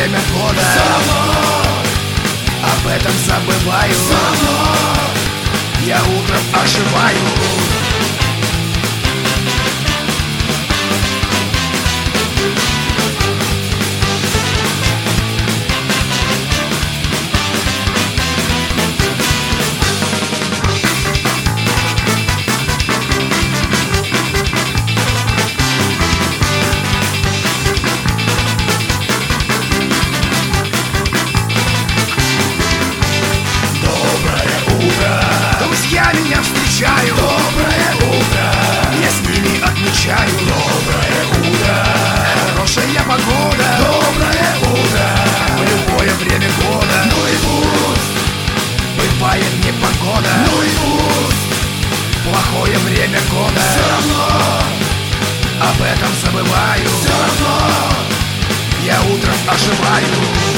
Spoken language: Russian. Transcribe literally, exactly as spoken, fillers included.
время года. Все равно об этом забываю. Все равно я утром оживаю. Друзья меня встречают. Доброе утро. Я с ними отмечаю. Доброе утро. Хорошая погода. Доброе утро. В любое время года. Ну и пусть бывает непогода. Ну и пусть плохое время года. Все равно об этом забываю. Все равно я утром оживаю.